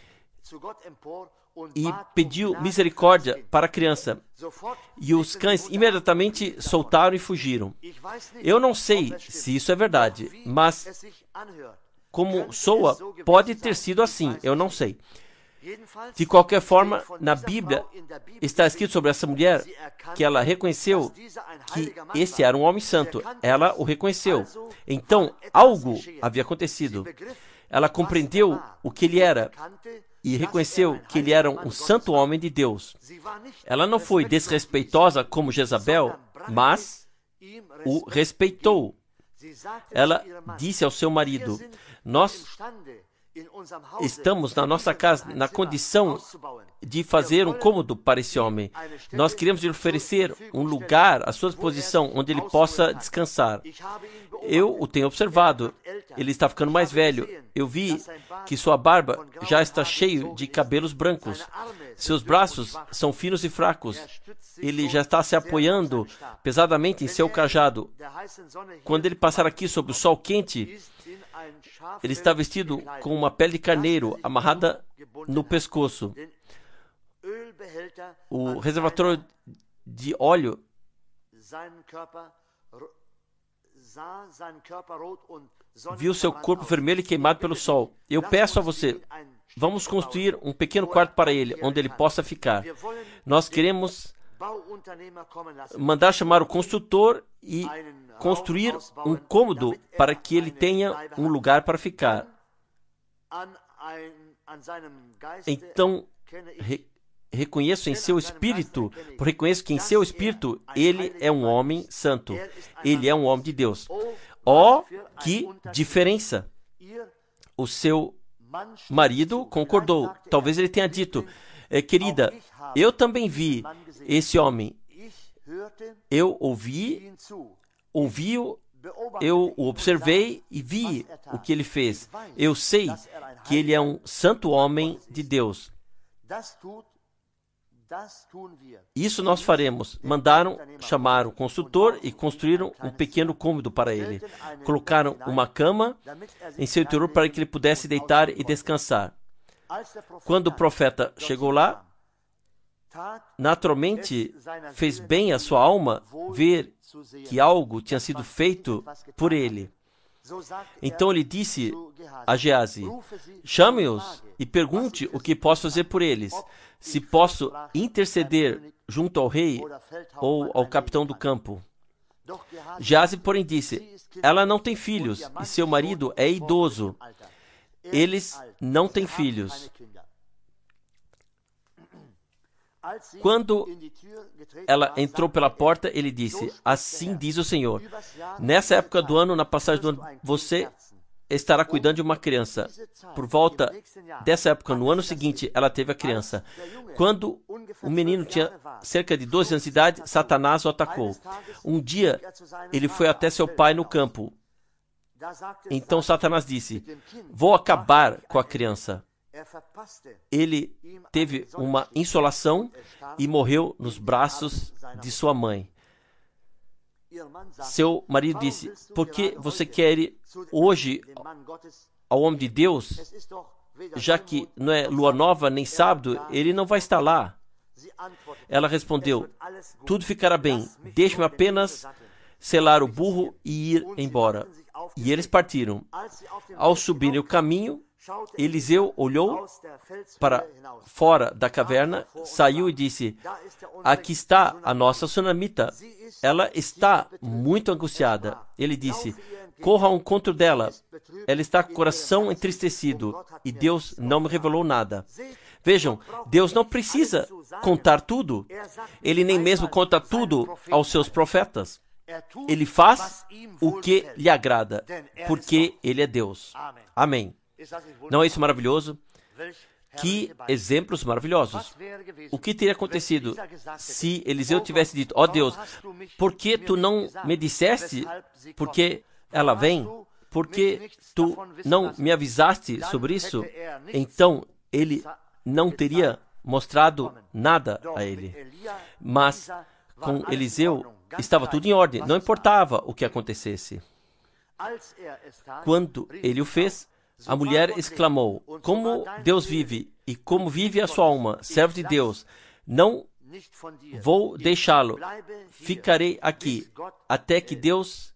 Speaker 1: e pediu misericórdia para a criança. E os cães imediatamente soltaram e fugiram. Eu não sei se isso é verdade, mas como soa, pode ter sido assim, eu não sei. De qualquer forma, na Bíblia está escrito sobre essa mulher que ela reconheceu que esse era um homem santo. Ela o reconheceu. Então, algo havia acontecido. Ela compreendeu o que ele era e reconheceu que ele era um santo homem de Deus. Ela não foi desrespeitosa como Jezabel, mas o respeitou. Ela disse ao seu marido: nós estamos na nossa casa na condição de fazer um cômodo para esse homem. Nós queremos lhe oferecer um lugar à sua disposição onde ele possa descansar. Eu o tenho observado. Ele está ficando mais velho. Eu vi que sua barba já está cheia de cabelos brancos. Seus braços são finos e fracos. Ele já está se apoiando pesadamente em seu cajado. Quando ele passar aqui sob o sol quente, ele está vestido com uma pele de carneiro amarrada no pescoço. O reservatório de óleo viu seu corpo vermelho e queimado pelo sol. Eu peço a você, vamos construir um pequeno quarto para ele, onde ele possa ficar. Nós queremos mandar chamar o construtor e construir um cômodo para que ele tenha um lugar para ficar. Então, re reconheço em seu espírito, por reconheço que em seu espírito ele é um homem santo. Ele é um homem de Deus. Oh, que diferença! O seu marido concordou. Talvez ele tenha dito: eh, querida, eu também vi esse homem. Eu ouvi, ouvi-o, eu o observei e vi o que ele fez. Eu sei que ele é um santo homem de Deus. Isso nós faremos. Mandaram chamar o construtor e construíram um pequeno cômodo para ele. Colocaram uma cama em seu interior para que ele pudesse deitar e descansar. Quando o profeta chegou lá, naturalmente fez bem a sua alma ver que algo tinha sido feito por ele. Então ele disse a Geazi: chame-os e pergunte o que posso fazer por eles, se posso interceder junto ao rei ou ao capitão do campo. Geazi, porém, disse: ela não tem filhos e seu marido é idoso. Eles não têm filhos. Quando ela entrou pela porta, ele disse: assim diz o Senhor, nessa época do ano, na passagem do ano, você estará cuidando de uma criança. Por volta dessa época, no ano seguinte, ela teve a criança. Quando o menino tinha cerca de doze anos de idade, Satanás o atacou. Um dia, ele foi até seu pai no campo. Então Satanás disse: vou acabar com a criança. Ele teve uma insolação e morreu nos braços de sua mãe. Seu marido disse: por que você quer ir hoje ao homem de Deus, já que não é lua nova nem sábado, ele não vai estar lá? Ela respondeu: tudo ficará bem, deixe-me apenas selar o burro e ir embora. E eles partiram. Ao subirem o caminho, Eliseu olhou para fora da caverna, saiu e disse: aqui está a nossa sunamita. Ela está muito angustiada. Ele disse: corra ao encontro dela. Ela está com o coração entristecido e Deus não me revelou nada. Vejam, Deus não precisa contar tudo. Ele nem mesmo conta tudo aos seus profetas. Ele faz o que lhe agrada, porque Ele é Deus. Amém. Não é isso maravilhoso? Que exemplos maravilhosos! O que teria acontecido se Eliseu tivesse dito, ó Deus, por que tu não me disseste porque ela vem? Por que tu não me avisaste sobre isso? Então, ele não teria mostrado nada a ele. Mas, com Eliseu, estava tudo em ordem. Não importava o que acontecesse. Quando ele o fez, a mulher exclamou, como Deus vive e como vive a sua alma, servo de Deus, não vou deixá-lo, ficarei aqui até que Deus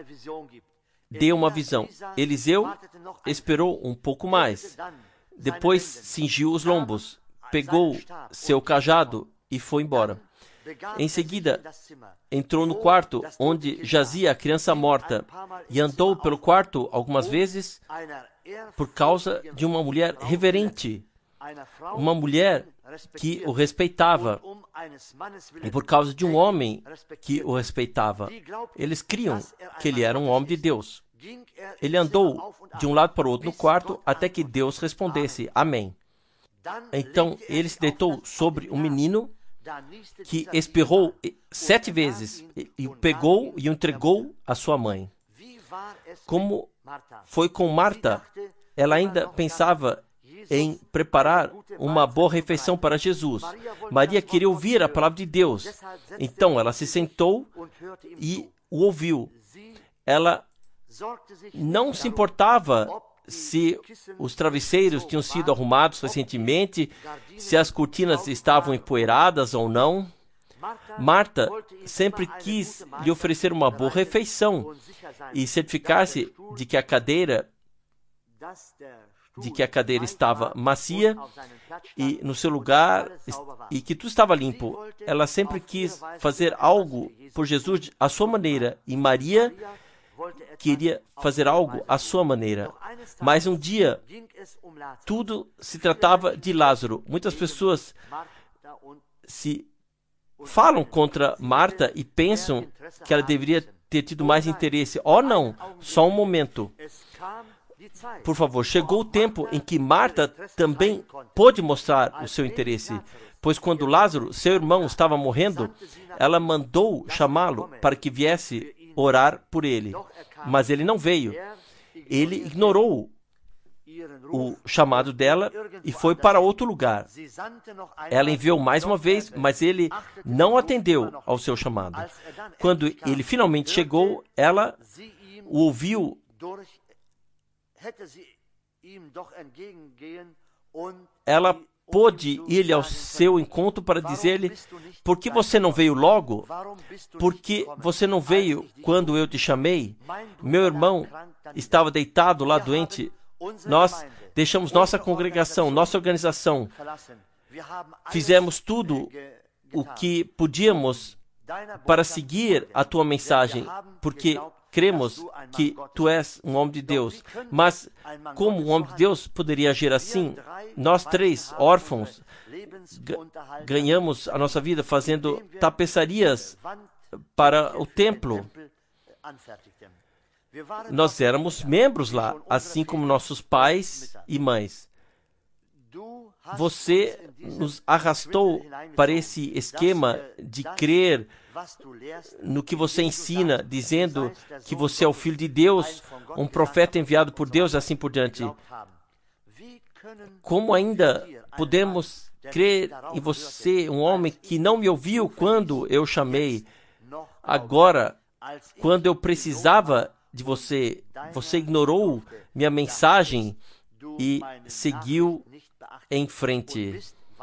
Speaker 1: dê uma visão. Eliseu esperou um pouco mais. Depois cingiu os lombos, pegou seu cajado e foi embora. Em seguida, entrou no quarto onde jazia a criança morta e andou pelo quarto algumas vezes por causa de uma mulher reverente, uma mulher que o respeitava e por causa de um homem que o respeitava. Eles criam que ele era um homem de Deus. Ele andou de um lado para o outro no quarto até que Deus respondesse, amém. Então ele se deitou sobre um menino que espirrou sete vezes e o pegou e o entregou à sua mãe. Como foi com Marta, ela ainda pensava em preparar uma boa refeição para Jesus. Maria queria ouvir a palavra de Deus. Então ela se sentou e o ouviu. Ela não se importava se os travesseiros tinham sido arrumados recentemente, se as cortinas estavam empoeiradas ou não. Marta sempre quis lhe oferecer uma boa refeição e certificar-se de que a cadeira de que a cadeira estava macia e no seu lugar e que tudo estava limpo. Ela sempre quis fazer algo por Jesus à sua maneira e Maria queria fazer algo à sua maneira. Mas um dia, tudo se tratava de Lázaro. Muitas pessoas se falam contra Marta e pensam que ela deveria ter tido mais interesse. Oh, não! Só um momento. Por favor, chegou o tempo em que Marta também pôde mostrar o seu interesse. Pois quando Lázaro, seu irmão, estava morrendo, ela mandou chamá-lo para que viesse orar por ele. Mas ele não veio. Ele ignorou o chamado dela e foi para outro lugar. Ela enviou mais uma vez, mas ele não atendeu ao seu chamado. Quando ele finalmente chegou, ela o ouviu. Ela pôde ir ao seu encontro para dizer-lhe, por que você não veio logo? Por que você não veio quando eu te chamei? Meu irmão estava deitado lá doente. Nós deixamos nossa congregação, nossa organização. Fizemos tudo o que podíamos para seguir a tua mensagem, porque cremos que tu és um homem de Deus. Mas como um homem de Deus poderia agir assim? Nós três, órfãos, ganhamos a nossa vida fazendo tapeçarias para o templo. Nós éramos membros lá, assim como nossos pais e mães. Você nos arrastou para esse esquema de crer no que você ensina, dizendo que você é o Filho de Deus, um profeta enviado por Deus, assim por diante. Como ainda podemos crer em você, um homem que não me ouviu quando eu chamei? Agora, quando eu precisava de você, você ignorou minha mensagem e seguiu em frente.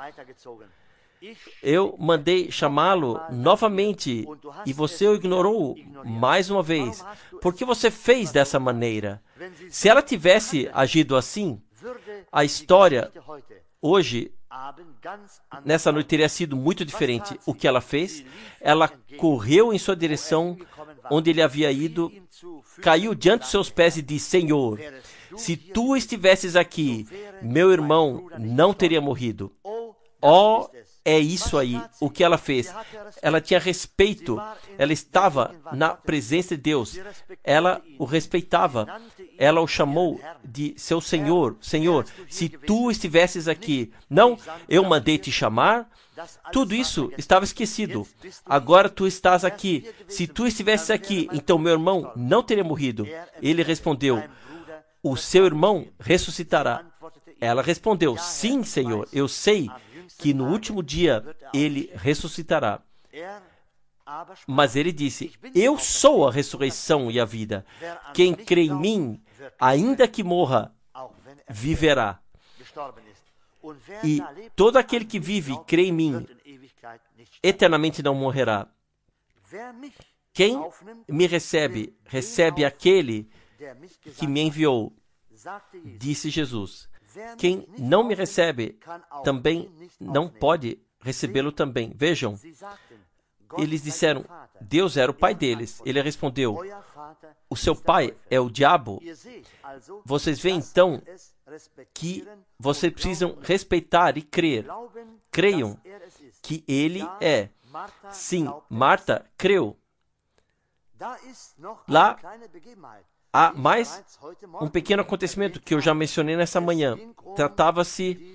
Speaker 1: Eu mandei chamá-lo novamente e você o ignorou mais uma vez. Por que você fez dessa maneira? Se ela tivesse agido assim, a história hoje, nessa noite, teria sido muito diferente. O que ela fez? Ela correu em sua direção, onde ele havia ido, caiu diante dos seus pés e disse, Senhor, se tu estivesses aqui, meu irmão não teria morrido. Oh, é isso aí, o que ela fez. Ela tinha respeito, ela estava na presença de Deus, ela o respeitava, ela o chamou de seu Senhor. Senhor, se tu estivesses aqui, não, eu mandei te chamar, tudo isso estava esquecido. Agora tu estás aqui. Se tu estivesses aqui, então meu irmão não teria morrido. Ele respondeu, o seu irmão ressuscitará. Ela respondeu, sim, Senhor, eu sei que no último dia ele ressuscitará. Mas ele disse, eu sou a ressurreição e a vida. Quem crê em mim, ainda que morra, viverá. E todo aquele que vive e crê em mim, eternamente não morrerá. Quem me recebe, recebe aquele que me enviou, disse Jesus. Quem não me recebe, também não pode recebê-lo também. Vejam, eles disseram, Deus era o pai deles. Ele respondeu, o seu pai é o diabo. Vocês veem então que vocês precisam respeitar e crer. Creiam que ele é. Sim, Marta creu. Lá há mais um pequeno acontecimento que eu já mencionei nessa manhã. Tratava-se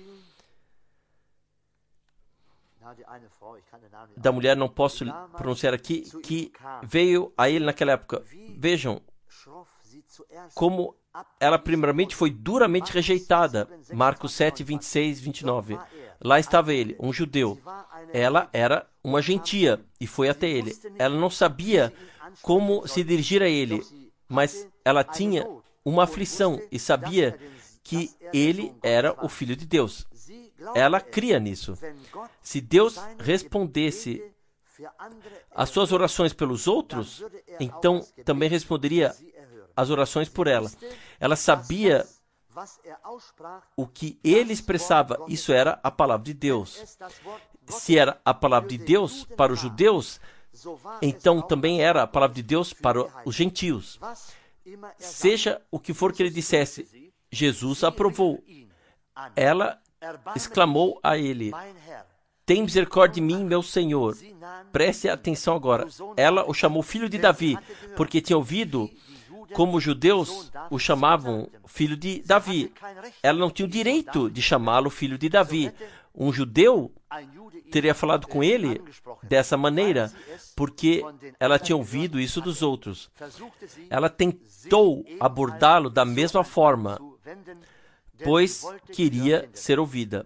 Speaker 1: da mulher, não posso pronunciar aqui, que veio a ele naquela época. Vejam como ela primeiramente foi duramente rejeitada. Marcos sete, vinte e seis, vinte e nove. Lá estava ele, um judeu. Ela era uma gentia e foi até ele. Ela não sabia como se dirigir a ele, mas ela tinha uma aflição e sabia que ele era o Filho de Deus. Ela cria nisso. Se Deus respondesse as suas orações pelos outros, então também responderia as orações por ela. Ela sabia o que ele expressava, isso era a palavra de Deus. Se era a palavra de Deus para os judeus, então também era a palavra de Deus para os gentios. Seja o que for que ele dissesse, Jesus aprovou. Ela exclamou a ele, tem misericórdia de mim, meu Senhor. Preste atenção agora. Ela o chamou filho de Davi, porque tinha ouvido como os judeus o chamavam filho de Davi. Ela não tinha o direito de chamá-lo filho de Davi. Um judeu teria falado com ele dessa maneira, porque ela tinha ouvido isso dos outros. Ela tentou abordá-lo da mesma forma, pois queria ser ouvida.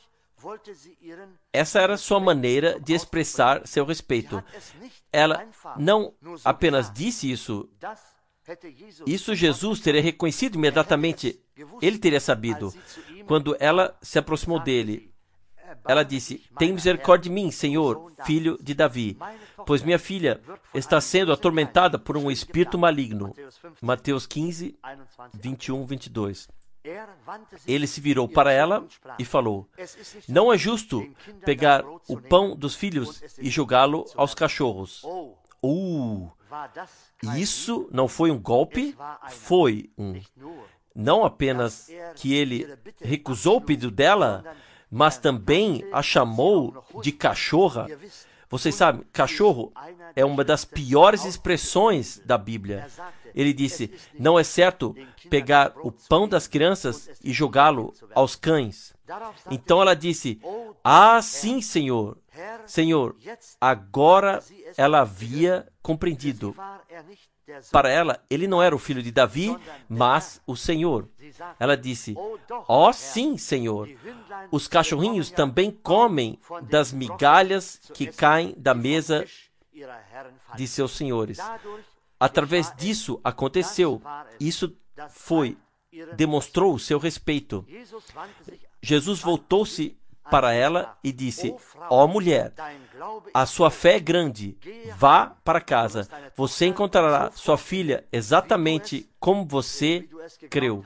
Speaker 1: Essa era sua maneira de expressar seu respeito. Ela não apenas disse isso, isso Jesus teria reconhecido imediatamente. Ele teria sabido. Quando ela se aproximou dele, ela disse, tem misericórdia de mim, Senhor, filho de Davi, pois minha filha está sendo atormentada por um espírito maligno. Mateus quinze, vinte e um, vinte e dois. Ele se virou para ela e falou, não é justo pegar o pão dos filhos e jogá-lo aos cachorros. Uh, isso não foi um golpe, foi um... Não apenas que ele recusou o pedido dela, mas também a chamou de cachorra. Vocês sabem, cachorro é uma das piores expressões da Bíblia. Ele disse, não é certo pegar o pão das crianças e jogá-lo aos cães. Então ela disse, ah, sim, Senhor. Senhor, agora ela havia compreendido. Para ela, ele não era o filho de Davi, mas o Senhor. Ela disse, ó oh, sim, Senhor, os cachorrinhos também comem das migalhas que caem da mesa de seus senhores. Através disso aconteceu. Isso foi, demonstrou o seu respeito. Jesus voltou-se para ela e disse, ó oh, mulher, a sua fé é grande, vá para casa, você encontrará sua filha exatamente como você creu.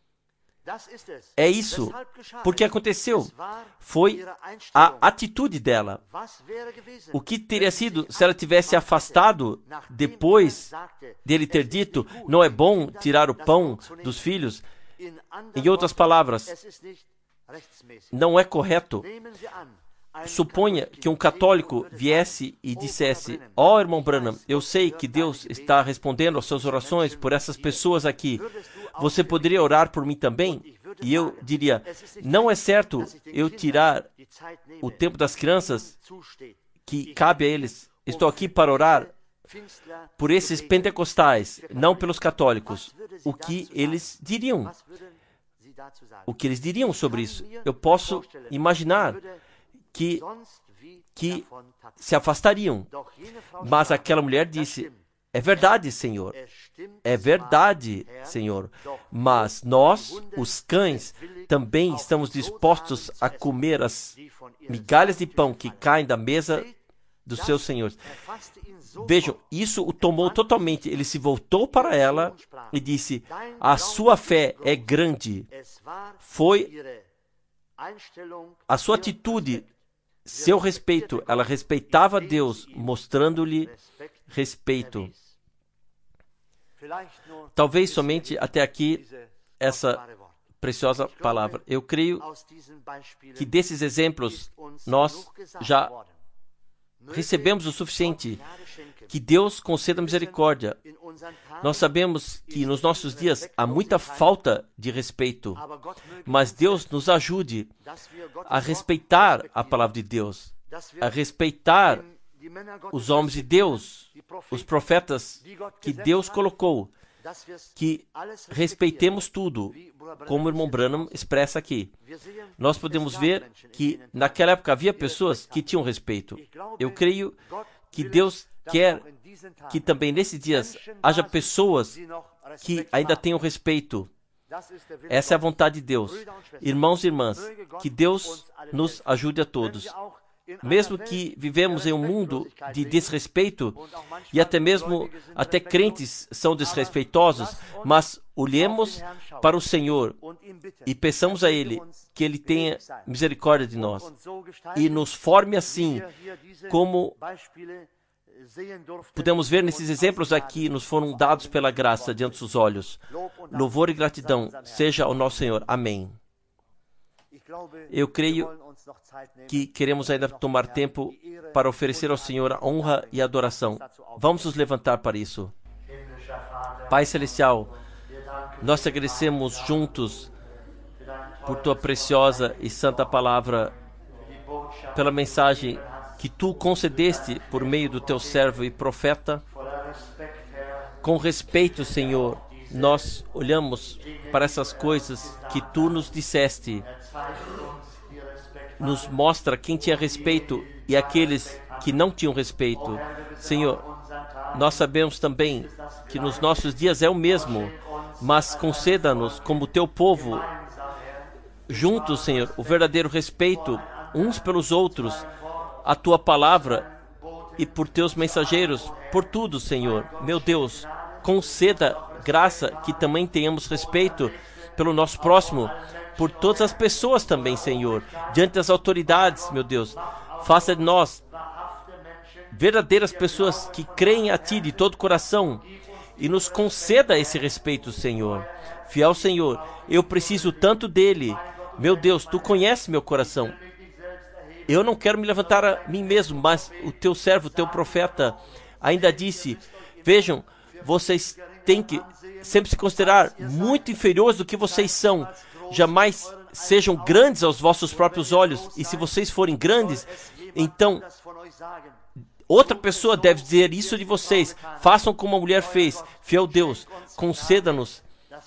Speaker 1: É isso, porque aconteceu, foi a atitude dela. O que teria sido se ela tivesse afastado depois dele ter dito, não é bom tirar o pão dos filhos? Em outras palavras, não é correto. Suponha que um católico viesse e dissesse: ó, oh, irmão Branham, eu sei que Deus está respondendo às suas orações por essas pessoas aqui. Você poderia orar por mim também? E eu diria: não é certo eu tirar o tempo das crianças que cabe a eles. Estou aqui para orar por esses pentecostais, não pelos católicos. O que eles diriam? O que eles diriam sobre isso? Eu posso imaginar que, que se afastariam. Mas aquela mulher disse: é verdade, Senhor. É verdade, Senhor. Mas nós, os cães, também estamos dispostos a comer as migalhas de pão que caem da mesa dos seus senhores. Vejam, isso o tomou totalmente. Ele se voltou para ela e disse: a sua fé é grande. Foi a sua atitude, seu respeito. Ela respeitava Deus, mostrando-lhe respeito. Talvez somente até aqui essa preciosa palavra. Eu creio que desses exemplos nós já recebemos o suficiente. Que Deus conceda misericórdia. Nós sabemos que nos nossos dias há muita falta de respeito, mas Deus nos ajude a respeitar a palavra de Deus, a respeitar os homens de Deus, os profetas que Deus colocou, que respeitemos tudo, como o irmão Branham expressa aqui. Nós podemos ver que naquela época havia pessoas que tinham respeito. Eu creio que Deus quer que também nesses dias haja pessoas que ainda tenham respeito. Essa é a vontade de Deus. Irmãos e irmãs, que Deus nos ajude a todos. Mesmo que vivemos em um mundo de desrespeito, e até mesmo até crentes são desrespeitosos, mas olhemos para o Senhor e peçamos a Ele que Ele tenha misericórdia de nós e nos forme assim, como podemos ver nesses exemplos aqui, nos foram dados pela graça diante dos olhos. Louvor e gratidão seja ao nosso Senhor. Amém. Eu creio que queremos ainda tomar tempo para oferecer ao Senhor a honra e a adoração. Vamos nos levantar para isso. Pai Celestial, nós te agradecemos juntos por tua preciosa e santa palavra, pela mensagem que tu concedeste por meio do teu servo e profeta. Com respeito, Senhor, nós olhamos para essas coisas que tu nos disseste. Nos mostra quem tinha respeito e aqueles que não tinham respeito. Senhor, nós sabemos também que nos nossos dias é o mesmo, mas conceda-nos, como teu povo, juntos, Senhor, o verdadeiro respeito uns pelos outros, a tua palavra e por teus mensageiros, por tudo, Senhor. Meu Deus, conceda graça que também tenhamos respeito pelo nosso próximo, por todas as pessoas também, Senhor, diante das autoridades, meu Deus. Faça de nós verdadeiras pessoas que creem a Ti de todo o coração e nos conceda esse respeito, Senhor. Fiel Senhor, eu preciso tanto dele. Meu Deus, Tu conheces meu coração. Eu não quero me levantar a mim mesmo, mas o Teu servo, o Teu profeta, ainda disse: vejam, vocês têm que sempre se considerar muito inferiores do que vocês são. Jamais sejam grandes aos vossos próprios olhos. E se vocês forem grandes, então outra pessoa deve dizer isso de vocês. Façam como a mulher fez. Fiel Deus, conceda-nos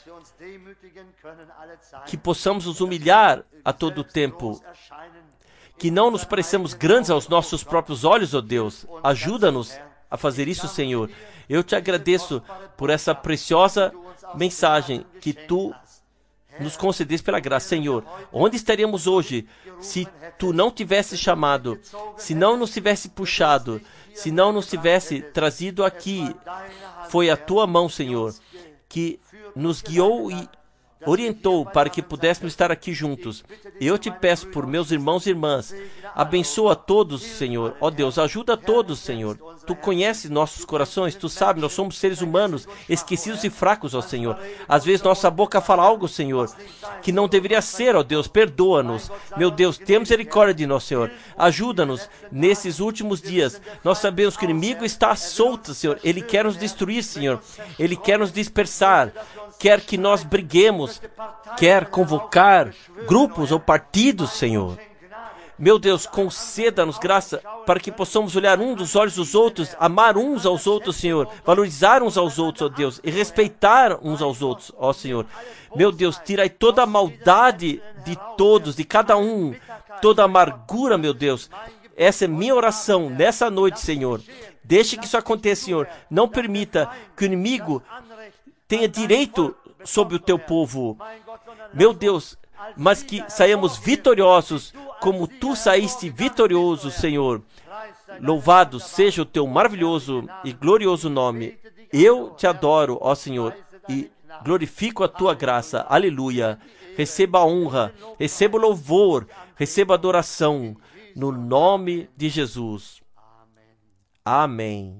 Speaker 1: que possamos nos humilhar a todo o tempo. Que não nos pareçamos grandes aos nossos próprios olhos, ó Deus. Ajuda-nos a fazer isso, Senhor. Eu te agradeço por essa preciosa mensagem que Tu nos concedeste pela graça. Senhor, onde estaríamos hoje se Tu não tivesse chamado, se não nos tivesse puxado, se não nos tivesse trazido aqui? Foi a Tua mão, Senhor, que nos guiou e orientou para que pudéssemos estar aqui juntos. Eu te peço por meus irmãos e irmãs, abençoa todos, Senhor. Ó Deus, ajuda todos, Senhor. Tu conheces nossos corações, Tu sabes, nós somos seres humanos, esquecidos e fracos, ó Senhor. Às vezes nossa boca fala algo, Senhor, que não deveria ser, ó Deus, perdoa-nos. Meu Deus, tenha misericórdia de nós, Senhor. Ajuda-nos nesses últimos dias. Nós sabemos que o inimigo está solto, Senhor. Ele quer nos destruir, Senhor. Ele quer nos dispersar. Quer que nós briguemos, quer convocar grupos ou partidos, Senhor. Meu Deus, conceda-nos graça para que possamos olhar um dos olhos dos outros, amar uns aos outros, Senhor, valorizar uns aos outros, ó Deus, e respeitar uns aos outros, ó Senhor. Meu Deus, tirai toda a maldade de todos, de cada um, toda a amargura, meu Deus. Essa é minha oração nessa noite, Senhor. Deixe que isso aconteça, Senhor. Não permita que o inimigo tenha direito sobre o teu povo, meu Deus, mas que saiamos vitoriosos, como tu saíste vitorioso, Senhor. Louvado seja o teu maravilhoso e glorioso nome. Eu te adoro, ó Senhor, e glorifico a tua graça. Aleluia. Receba a honra, receba o louvor, receba a adoração, no nome de Jesus. Amém.